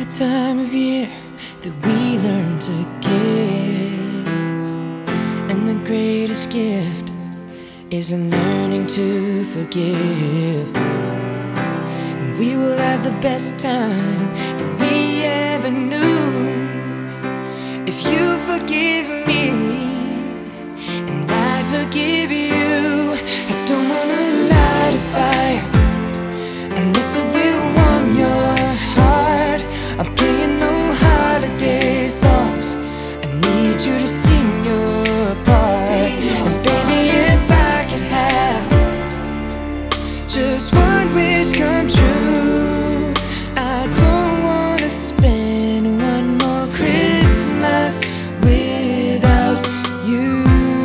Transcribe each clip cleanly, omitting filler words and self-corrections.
the time of year that we learn to give, and the greatest gift is learning to forgive. And we will have the best time that we ever knew if you forgive me and I forgive you. I don't wanna light a fire unless it will warm your heart. I'm playing no holiday songs, I need you to sing your part. And baby, if I could have just one wish come true, I don't wanna spend one more Christmas without you.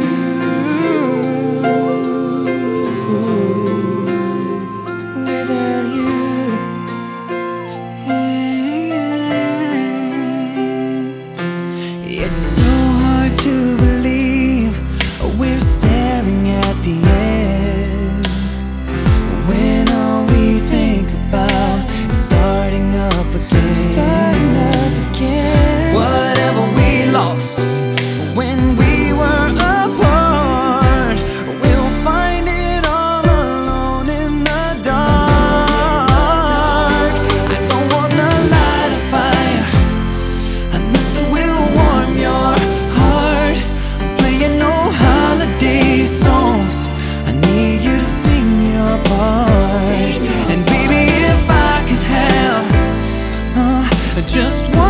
Without you. It's so hard to believe we're staring at the end, when all we think about is starting up again. Whatever we lost when we were apart, we'll find it all alone in the dark. I don't wanna light a fire unless it will warm your heart. I'm playing no holiday songs, I need you to sing your part. And baby, if I could have just one